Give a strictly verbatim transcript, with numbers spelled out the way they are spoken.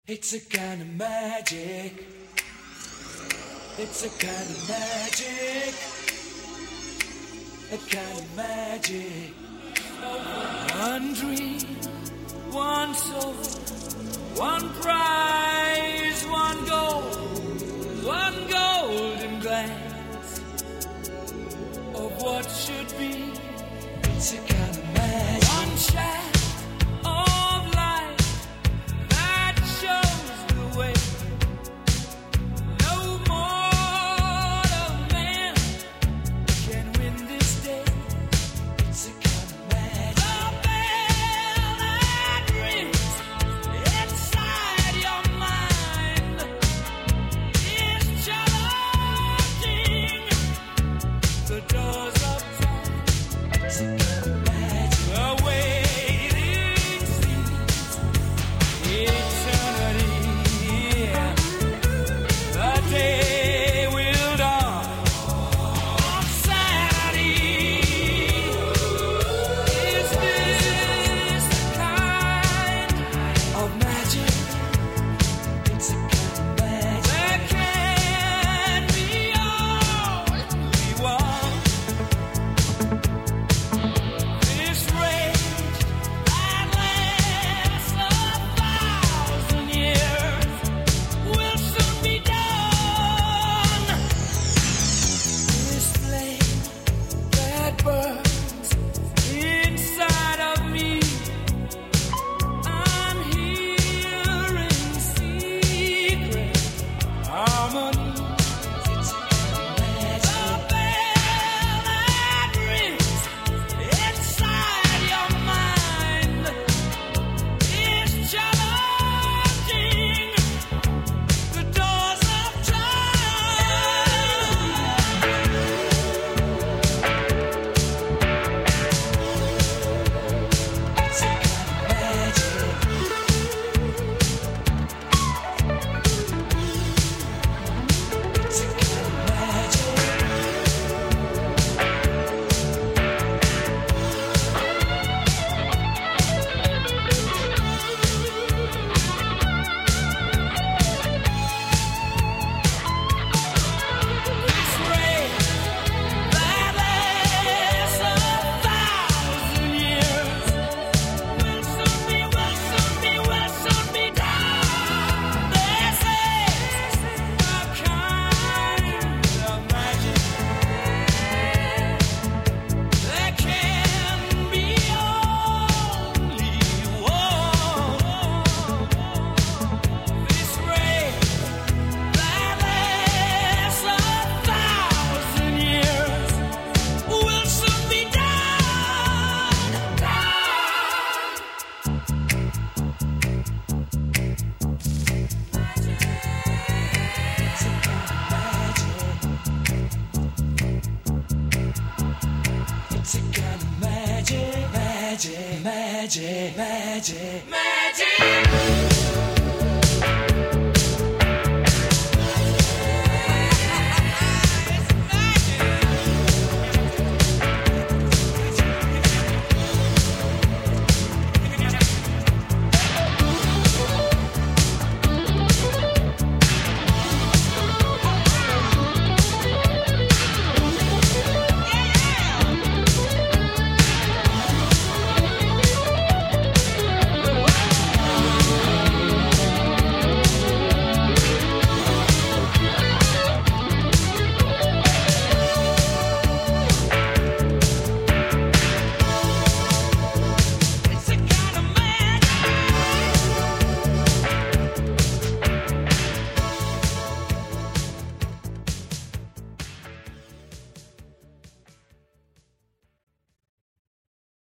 It's a kind of magic. It's a kind of magic. A kind of magic. One dream, one soul, one prize, one goal, one golden glance of what should be. It's a kind of magic. One shaft of light that shows the way. No mortal man can win this day. It's a kind of magic. The bell that rings inside your mind is challenging the doors of time. It's a kind of magic. The waiting seems eternity. The day will dawn on Saturday. Is this the kind of magic? It's a kind of magic. There can be only one. This rage that lasts a thousand years will soon be done. This flame that burns inside of me, I'm hearing secret harmonies. It's a kind of magic. The bell that rings inside your mind is challenging the doors of time. It's a kind of magic. It's a kind of magic. This rain that lasts a thousand years will soon be, will soon be, will soon be done. This is a kind of magic. There can be only one. This rain that lasts a thousand years will soon be done. It's a kind of magic. It's a kind of magic, magic, magic, magic, magic.